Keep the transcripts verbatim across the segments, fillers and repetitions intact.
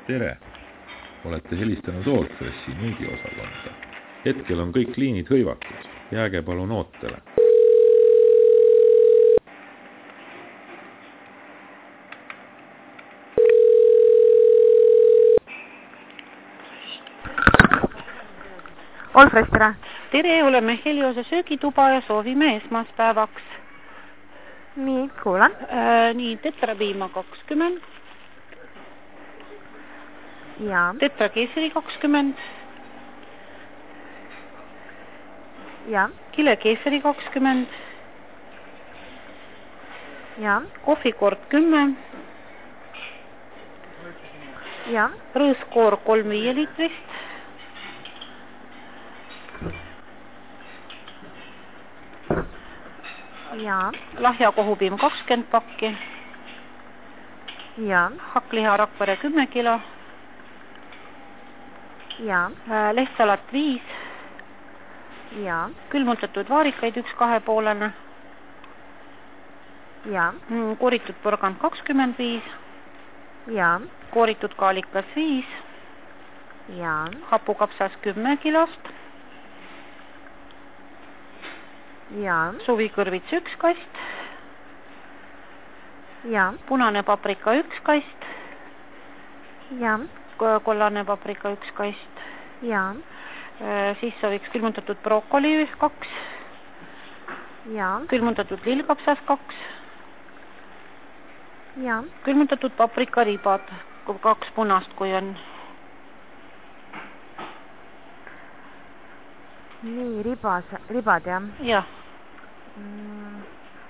Tere! Olete helistanud Allfressi müügiosakonda. Hetkel on kõik liinid hõivatud. Jääge palun ootele. Allfress, tere! Tere, oleme Heliose söögituba ja soovime esmaspäevaks. Nii, kuulan. Äh, nii, tetrapiima kakskümmend. Ja. Tetrakeeseri kakskümmend. Ja. Kilekeeseri kakskümmend. Ja. Kohvikord kümme. Ja. Rõõskoor kolm viie liitrist. Ja. Lahja kohupiim kakskümmend pakki. Ja. Hakkliha Rakvere kümme kilo. Ja. Lehtsalat viis. Ja. Külmutatud vaarikaid üks kahepoolene. Ja. Kooritud porgand kakskümmend viis. Ja. Kooritud kaalikas viis. Ja. Hapukapsas kümme kilost. Ja. Suvikõrvits üks kast. Ja. Punane paprika üks kast. Ja. Kollane paprika üks kast. Ja. Siis sooviks külmutatud brokkoli kaks. Ja. Külmutatud lillkapsas kaks. Ja. Külmutatud paprikaribad kaks punast, kui on. Nii, ribas, ribad, jah? Jah. Mm.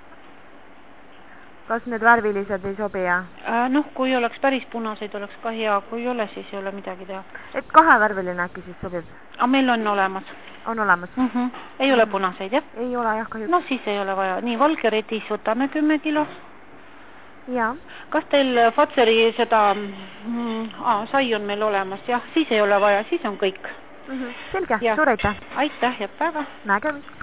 Kas need värvilised ei sobi, jah? Äh, noh, kui oleks päris punaseid, oleks ka hea. Kui ei ole, siis ei ole midagi teha. Et kahevärviline äkki siis sobib? Aga meil on olemas. On olemas? Mm -hmm. Ei ole punaseid, jah? Ei ole, jah, kahjuks. No siis ei ole vaja. Nii, valge redis võtame kümme kilo. Ja. Kas teil Fatseri seda mm, ah, sai on meil olemas? Jah, siis ei ole vaja, siis on kõik. Mm -hmm. Selge, ja. suur aitäh. Aitäh ja päeva. Nägemist.